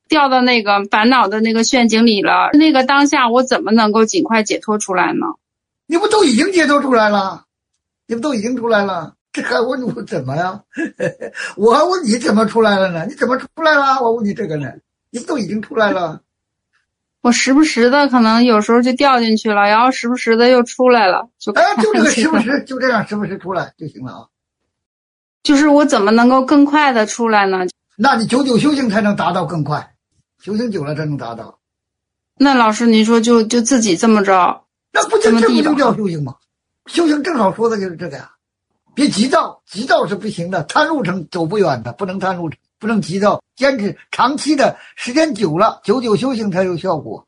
掉到那个烦恼的那个陷阱里了，那个当下我怎么能够尽快解脱出来呢？ 你不都已经解脱出来了？你不都已经出来了？这还问我怎么呀？我还问你怎么出来了呢？你怎么出来了？我问你这个呢？你不都已经出来了？ 我时不时的可能有时候就掉进去了，然后时不时的又出来了，就就这个时不时就这样时不时出来就行了啊。 就是我怎么能够更快的出来呢？ 那你久久修行才能达到更快，修行久了才能达到。 那老师您说就自己这么着， 那不就这不就叫修行吗？修行正好说的就是这个呀。别急躁，急躁是不行的，探路程走不远的，不能探路程，不能急躁，坚持长期的时间久了，久久修行才有效果。